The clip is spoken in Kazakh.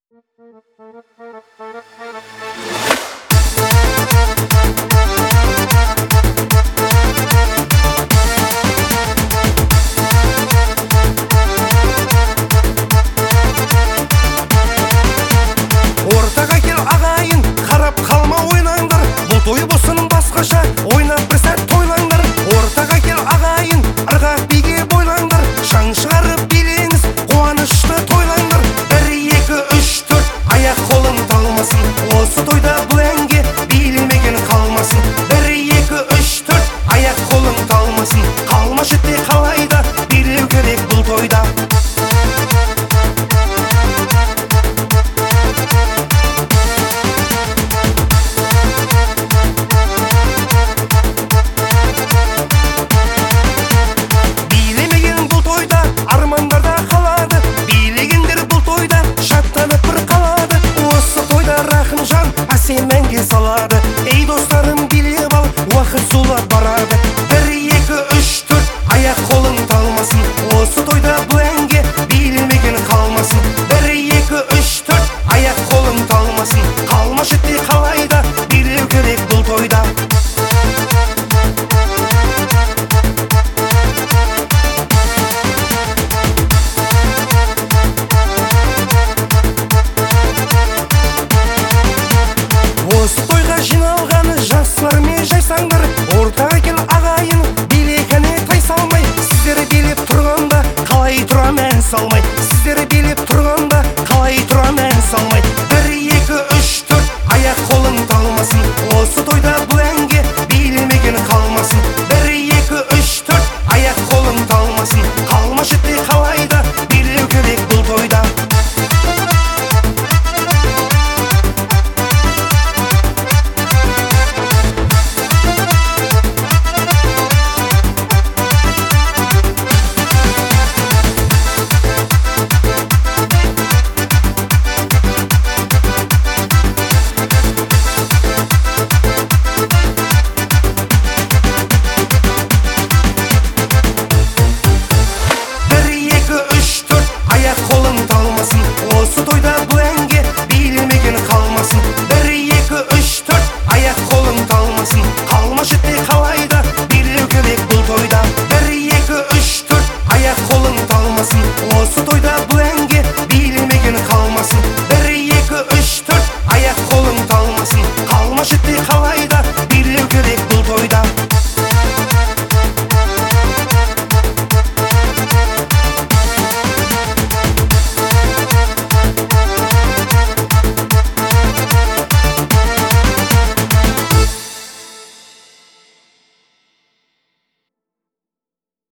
Ортаға кел ағайын, қарап қалма ойнаңдар. Бұл той болсын басқаша, ойнап бір сәт тойлаңдар. Ортаға кел ағайын, ырғақ биге бойлаңдар. Шаң шығарып билеңіз, қуанышты тойлаңдар. 1, 2, 3, 4, аяқ қолың талмасын. Осы тойда бұл әнге билмеген қалмасын. 1, 2, 3, 4, аяқ қолың талмасын. Қалмашы те қалайда, билеу керек бұл тойда. Армандарда қалады, билегендер бұл тойда шаттанып бір қалады. Осы тойда рахымжан әсем әнге салады. Ей достарым, билеп ал, уақыт зулап барады. 1, 2, 3, 4, аяқ қолың талмасын. Осы тойда бұл әнге билмеген қалмасын. 1, 2, 3, 4, аяқ қолың талмасын. Қалмашы те қалайда, билеу керек бұл тойда. Осы тойға жиналғаны жастар мен жайсаңдар. Ортаға кел ағайын, билегіне тай салмай. Сіздер билеп тұрғанда қалай тұрам ән салмай. Сіздер билеп тұрғанда қалай тұрам ән салмай. 1, 2, 3, 4, аяқ қолың талмасын. Осы тойда бұл әнге билмеген қалмасын. 1, 2, 3, 4, аяқ қолың талмасын. Қалмашы те қалайда, билеу керек бұл тойда. Осы тойда